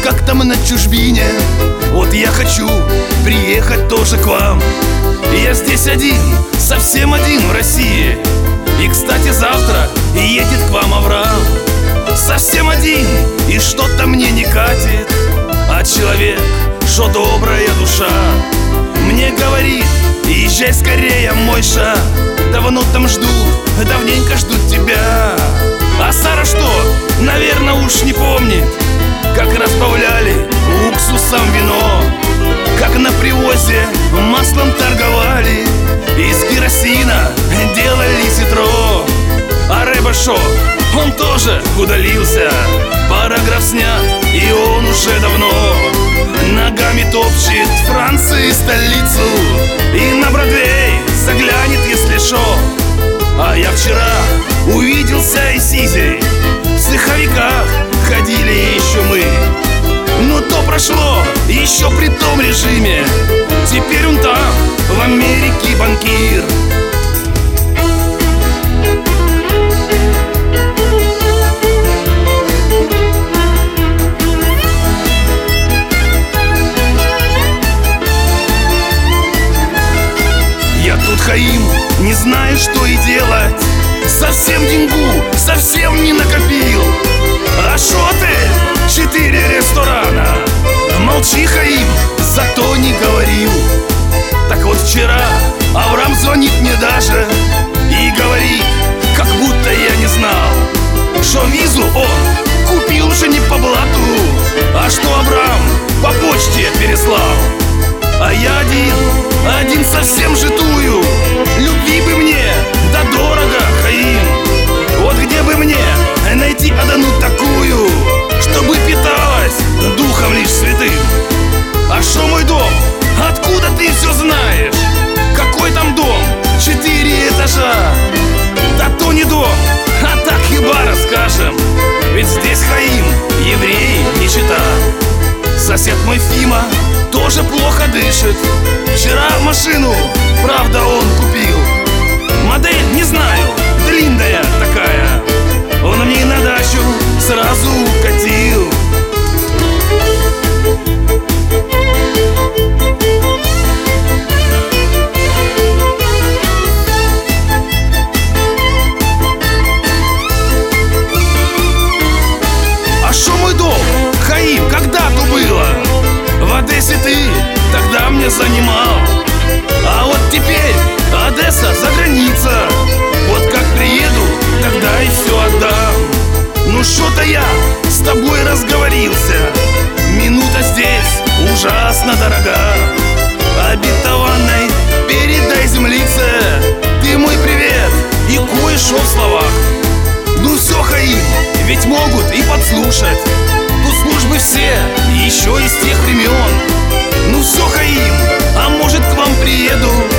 как там на чужбине. Вот я хочу приехать тоже к вам. Я здесь один, совсем один в России. И, кстати, завтра едет к вам Авраам. Совсем один, и что-то мне не катит. А человек, что добрая душа, мне говорит: езжай скорее, Мойша. Давно там ждут, давненько ждут тебя. А Сара что, наверное, уж не помнит, как разбавляли уксусом вино, как на привозе маслом торговали, из керосина делали ситро. А Рэба шо, он тоже удалился. Параграф снят, и он уже давно ногами топчет Франции столицу. И на Бродвей заглянет, если шо. А я вчера увиделся и с Изей. В цеховиках ходили еще мы. Но то прошло еще при том режиме. Теперь он там, в Америке, банкир. Я тут, Хаим, не знаю, что и делать. Совсем деньгу, совсем не накопил. А шо ты? 4 ресторана. Молчи, Хаим, зато не говорил. Так вот вчера Авраам звонит мне даже и говорит, как будто я не знал, что визу он купил уже не по блату, а что Авраам по почте переслал. А я один совсем житую. Любви бы мне, да дорого, Хаим. Вот где бы мне найти одну такую, чтобы питалась духом лишь святым? А шо мой дом? Откуда ты все знаешь? Какой там дом? 4 этажа. Да то не дом, а так хибара, скажем. Ведь здесь, Хаим, евреи, нищета. Сосед мой Фима тоже плохо дышит. Вчера машину, правда, он купил. Модель, не знаю, длинная такая. Он мне на дачу сразу укатил. А шо мой дом, Хаим, когда-то было? В Одессе ты тогда мне занимал. А вот теперь Одесса за граница. Вот как приеду, тогда и все отдам. Ну шо-то я с тобой разговорился. Минута здесь ужасно дорога. Обетованной передай землице ты мой привет и кое-что в словах. Ну все, Хаим, ведь могут и подслушать. Тут службы все еще из тех времен. Ну все, Хаим, а может к вам приеду